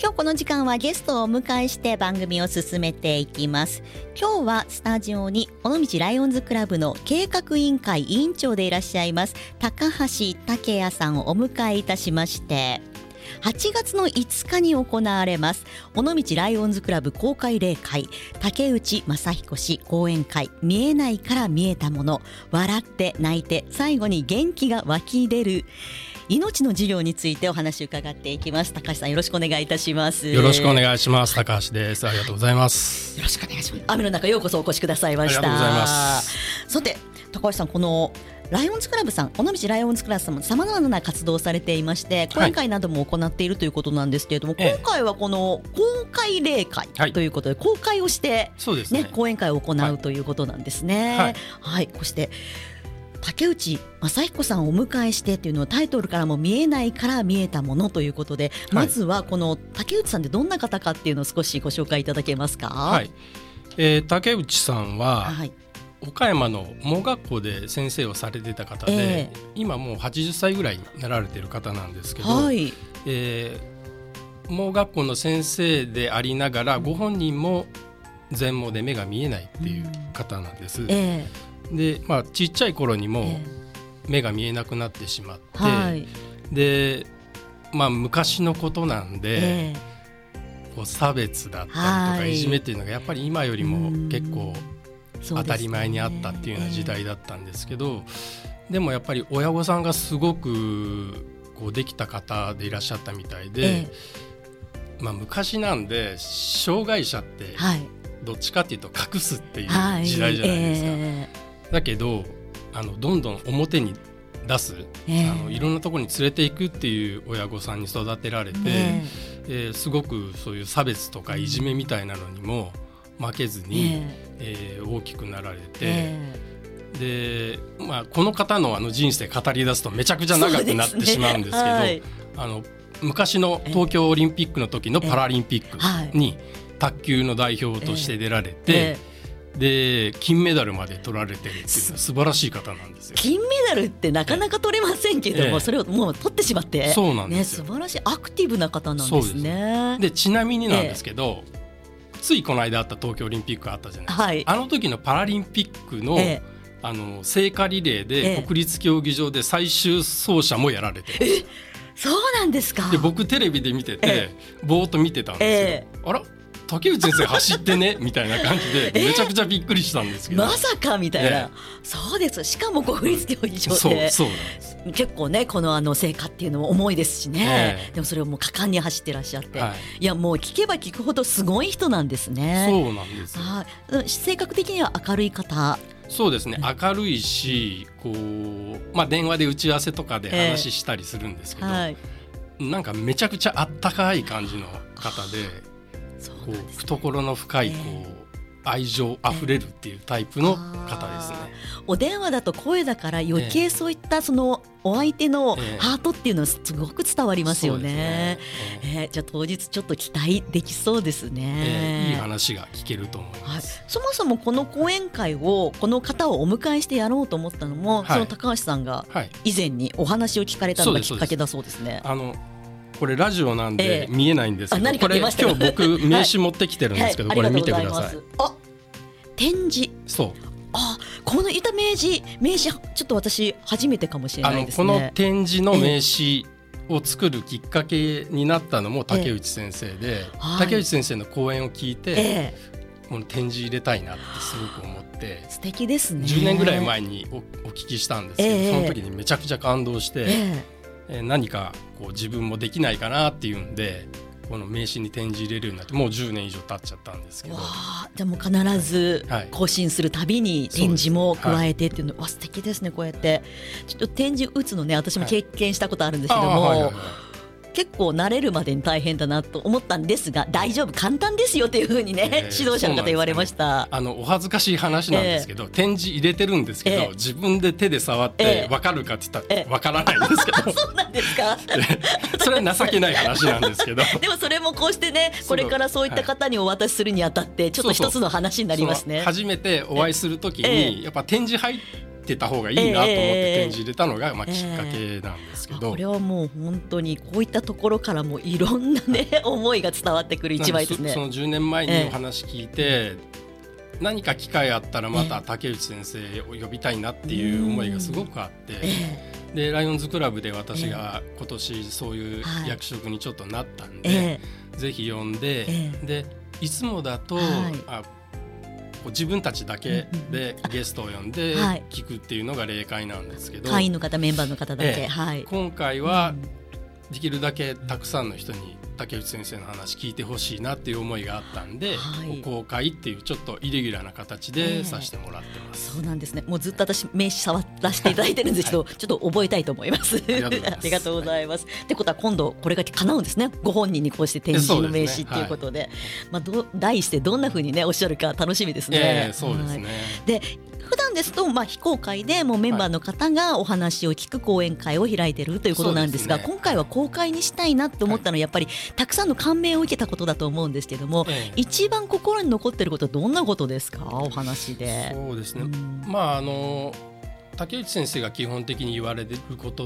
今日この時間はゲストをお迎えして番組を進めていきます。今日はスタジオに尾道ライオンズクラブの計画委員会委員長でいらっしゃいます高橋武也さんをお迎えいたしまして、8月の5日に行われます尾道ライオンズクラブ公開例会竹内正彦氏講演会、見えないから見えたもの、笑って泣いて最後に元気が湧き出る命の授業についてお話を伺っていきます。高橋さん、よろしくお願いいたします。 よろしくお願いします。高橋です。ありがとうございます。 よろしくお願いします。雨の中ようこそお越しくださいました。 ありがとうございます。 さて高橋さん、このライオンズクラブさん、尾道ライオンズクラブさんもさまざまな活動をされていまして、講演会なども行っているということなんですけれども、今回はこの公開例会ということで、公開をして、 そうですね、 講演会を行うということなんですね。はい、こうして竹内正彦さんをお迎えしてというのはタイトルからも見えないから見えたものということで、まずはこの竹内さんってどんな方かっていうのを少しご紹介いただけますか。 はい、竹内さんは、岡山の盲学校で先生をされていた方で、今もう80歳ぐらいになられている方なんですけど、盲学校の先生でありながらご本人も全盲で目が見えないっていう方なんです。で、ちっちゃい頃にも目が見えなくなってしまって、で、昔のことなんで、こう差別だったりとかいじめっていうのがやっぱり今よりも結構当たり前にあったっていうような時代だったんですけど、でもやっぱり親御さんがすごくこうできた方でいらっしゃったみたいで、昔なんで障害者ってどっちかっていうと隠すっていう時代じゃないですか。だけどどんどん表に出す、いろんなところに連れていくっていう親御さんに育てられて、すごくそういう差別とかいじめみたいなのにも負けずに、大きくなられて、で、この方の人生語り出すとめちゃくちゃ長くなってしまうんですけど、昔の東京オリンピックの時のパラリンピックに卓球の代表として出られて、で金メダルまで取られてるっていう素晴らしい方なんですよ。 金メダルってなかなか取れませんけども、それをもう取ってしまって、 そうなんですよ、 素晴らしいアクティブな方なんですね。 でちなみになんですけど、ついこの間あった東京オリンピックあったじゃないですか、あの時のパラリンピックの、聖火リレーで国立競技場で最終走者もやられてるんですよ。 そうなんですか。 で僕テレビで見てて、ぼーっと見てたんですけど、あら竹内先生走ってねみたいな感じでめちゃくちゃびっくりしたんですけど、 まさかみたいな、そうです。しかも国立競技場で、結構ねこの聖火っていうのも重いですしね、でもそれをもう果敢に走ってらっしゃって、いやもう聞けば聞くほどすごい人なんですね。 そうなんですよ。 性格的には明るい方。 そうですね、明るいし、こう、電話で打ち合わせとかで話したりするんですけど、なんかめちゃくちゃあったかい感じの方で、こう懐の深いこう愛情あふれるっていうタイプの方ですね。 お電話だと声だから余計そういったそのお相手のハートっていうのはすごく伝わりますよね。じゃあ当日ちょっと期待できそうですね。 いい話が聞けると思います。 そもそもこの講演会をこの方をお迎えしてやろうと思ったのも、その高橋さんが以前にお話を聞かれたのがきっかけだそうですね。 これラジオなんで見えないんですけど、これ今日僕名刺持ってきてるんですけど、これ見てください。 展示。 そう。 このいた名刺ちょっと私初めてかもしれないですね。 この展示の名刺を作るきっかけになったのも竹内先生で、竹内先生の講演を聞いて、この展示入れたいなってすごく思って、 素敵ですね。 10年ぐらい前にお聞きしたんですけど、その時にめちゃくちゃ感動して、何かこう自分もできないかなっていうんで、この名刺に展示入れるようになってもう10年以上経っちゃったんですけど、 じゃあもう必ず更新するたびに展示も加えてっていうの、素敵ですね。こうやってちょっと展示打つのね、私も経験したことあるんですけども、結構慣れるまでに大変だなと思ったんですが、大丈夫、簡単ですよというふうにね、指導者の方言われました。 お恥ずかしい話なんですけど、展示入れてるんですけど、自分で手で触って分かるかって言ったら分からないんですけど、 そうなんですか。 それは情けない話なんですけどでもそれもこうしてね、これからそういった方にお渡しするにあたってちょっと一つの話になりますね。 初めてお会いするときにやっぱ展示入ってた方がいいなと思って展示入れたのが、きっかけなんですけど、 これはもう本当にこういったところからもいろんなね思いが伝わってくる一枚ですね。 その10年前にお話聞いて、何か機会あったらまた竹内先生を呼びたいなっていう思いがすごくあって、でライオンズクラブで私が今年そういう役職にちょっとなったんで、ぜひ呼んで、でいつもだと、自分たちだけでゲストを呼んで聞くっていうのが例会なんですけど、 会員の方メンバーの方だけ、 今回はできるだけたくさんの人に竹内先生の話聞いてほしいなっていう思いがあったんで、公開っていうちょっとイレギュラーな形でさせてもらってます。 そうなんですね。もうずっと私名刺触らせていただいてるんですけど、ちょっと覚えたいと思います。ありがとうございます。ってことは今度これが叶うんですね。ご本人にこうして展示の名刺っていうことで、題してどんな風にねおっしゃるか楽しみですね。 そうですね。 で普段ですと、非公開でもうメンバーの方がお話を聞く講演会を開いているということなんですが、今回は公開にしたいなと思ったのはやっぱりたくさんの感銘を受けたことだと思うんですけども、一番心に残っていることはどんなことですか、お話で。 そうですね、竹内先生が基本的に言われていることって、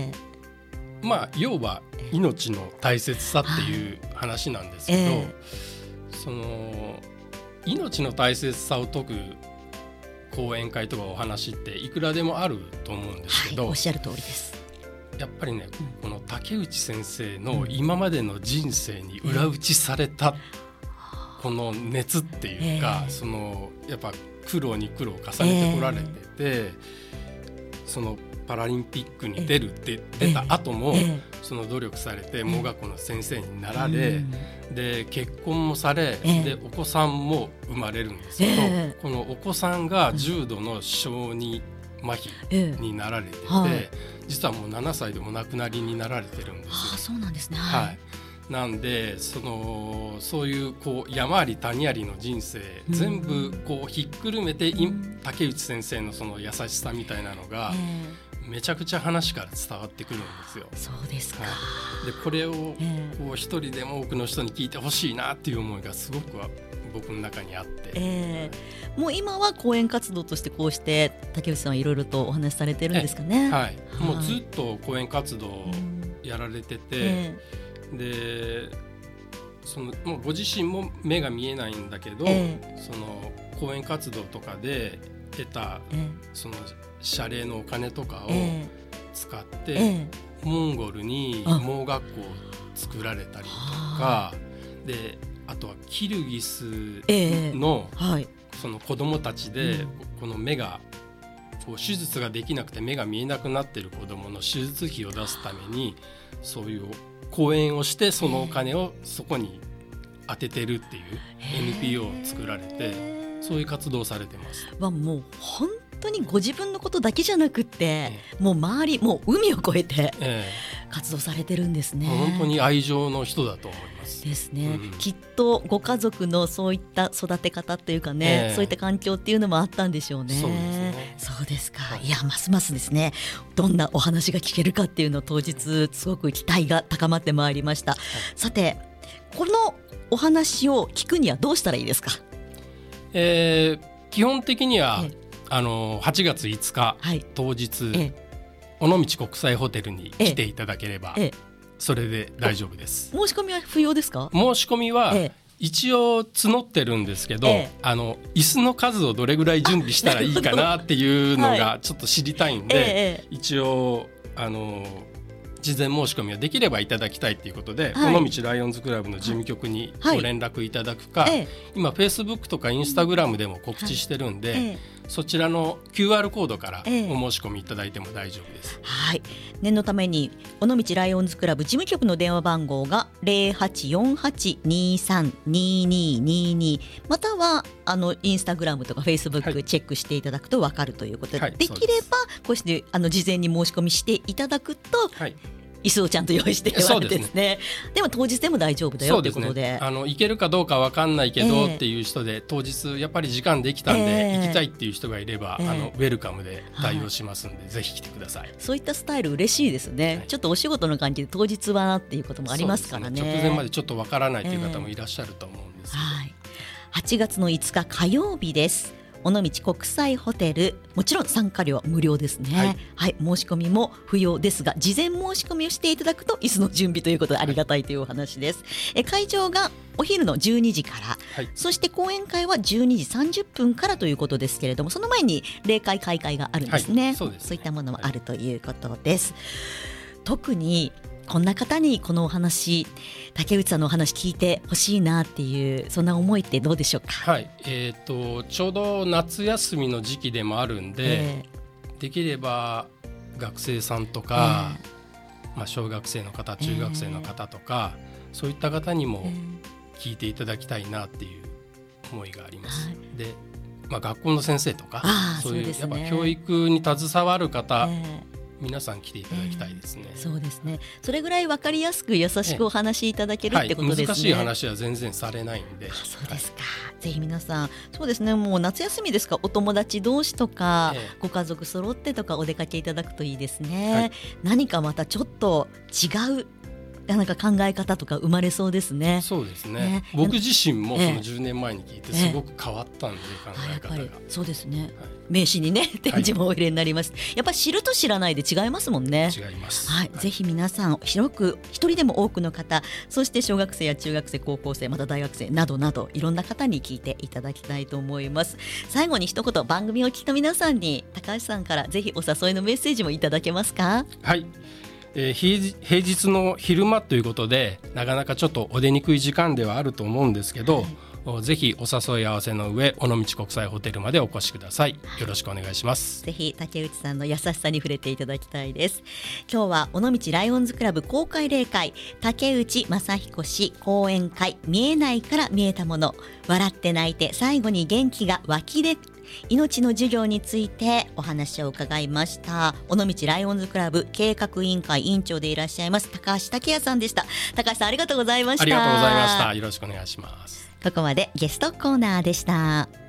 要は命の大切さっていう話なんですけど、その命の大切さを説く講演会とかお話っていくらでもあると思うんですけど、 おっしゃる通りです。 やっぱりね、この竹内先生の今までの人生に裏打ちされたこの熱っていうか、そのやっぱ苦労に苦労を重ねてこられてて、そのパラリンピックに出るって出た後も、その努力されて盲学校の先生になられ、で結婚もされ、でお子さんも生まれるんですけど、このお子さんが重度の小児麻痺になられてて、実はもう7歳でお亡くなりになられてるんですよ。 そうなんですね。 なんでそういう山あり谷ありの人生、全部ひっくるめて、竹内先生のその優しさみたいなのが、めちゃくちゃ話から伝わってくるんですよ。 そうですか。 でこれを一人でも多くの人に聞いてほしいなっていう思いがすごく僕の中にあって、 もう今は講演活動としてこうして竹内さんはいろいろとお話しされてるんですかね。 もうずっと講演活動をやられてて、でもうご自身も目が見えないんだけど、その講演活動とかで得た、その謝礼のお金とかを使って、モンゴルに盲学校を作られたりとかで、あとはキルギスのその子どもたちで、この目が手術ができなくて目が見えなくなっている子どもの手術費を出すためにそういう講演をして、そのお金をそこに当ててるっていう NPO を作られて、そういう活動をされてます。 もう本当にご自分のことだけじゃなくて、もう周り、もう海を越えて活動されてるんですね。 本当に愛情の人だと思いますですね。きっとご家族のそういった育て方っていうかね、そういった環境っていうのもあったんでしょうね。そうですか。いや、ますますですね、どんなお話が聞けるかっていうのを当日すごく期待が高まってまいりました。さて、このお話を聞くにはどうしたらいいですか？ 基本的には、8月5日、当日、尾道国際ホテルに来ていただければ、それで大丈夫です。 申し込みは不要ですか？ 申し込みは、一応募ってるんですけど、椅子の数をどれぐらい準備したらいいかなっていうのがちょっと知りたいんで、一応事前申し込みはできればいただきたいということで、尾道ライオンズクラブの事務局にご連絡いただくか、今 Facebook とか Instagram でも告知してるんで、そちらの QR コードからお申し込みいただいても大丈夫です。 念のために尾道ライオンズクラブ事務局の電話番号が 0848-232222、またはインスタグラムとか Facebook チェックしていただくと分かるということで、できればこうして事前に申し込みしていただくと、椅子をちゃんと用意してもらってですね。でも当日でも大丈夫だよということで、 行けるかどうか分かんないけどっていう人で、当日やっぱり時間できたんで行きたいっていう人がいれば、ウェルカムで対応しますんで、ぜひ来てください。 そういったスタイル嬉しいですね。ちょっとお仕事の関係で当日はっていうこともありますからね。 直前までちょっと分からないという方もいらっしゃると思うんですけど、 8月の5日火曜日です。 尾道国際ホテル、もちろん参加料は無料ですね。はい、申し込みも不要ですが、事前申し込みをしていただくと椅子の準備ということでありがたいというお話です。会場がお昼の12時から、そして講演会は12時30分からということですけれども、その前に例会開会があるんですね。そういったものもあるということです。特にこんな方にこのお話、竹内さんのお話聞いてほしいなっていう、そんな思いってどうでしょうか。 ちょうど夏休みの時期でもあるんで、できれば学生さんとか、小学生の方、中学生の方とか、そういった方にも聞いていただきたいなっていう思いがあります。で、学校の先生とか、そういうやっぱ教育に携わる方、皆さん来ていただきたいですね。 そうですね。それぐらい分かりやすく優しくお話しいただけるってことですね。 難しい話は全然されないんで。 そうですか。ぜひ皆さん、そうですね、もう夏休みですか、お友達同士とか、ご家族揃ってとかお出かけいただくといいですね。何かまたちょっと違うなんか考え方とか生まれそうですね。 そうですね。僕自身もその10年前に聞いてすごく変わったんで、考え方が。 そうですね。名刺にね、展示もお入れになります。やっぱり知ると知らないで違いますもんね。 違います。 ぜひ皆さん広く、一人でも多くの方、そして小学生や中学生、高校生、また大学生などなど、いろんな方に聞いていただきたいと思います。最後に一言、番組を聞いた皆さんに高橋さんからぜひお誘いのメッセージもいただけますか。 はい。平日の昼間ということで、なかなかちょっとお出にくい時間ではあると思うんですけど、ぜひお誘い合わせの上、尾道国際ホテルまでお越しください。よろしくお願いします。 ぜひ竹内さんの優しさに触れていただきたいです。今日は尾道ライオンズクラブ公開例会、竹内正彦氏講演会、見えないから見えたもの、笑って泣いて最後に元気が湧き出命の授業についてお話を伺いました。尾道ライオンズクラブ計画委員会委員長でいらっしゃいます高橋武也さんでした。高橋さん、ありがとうございました。 ありがとうございました。よろしくお願いします。 ここまでゲストコーナーでした。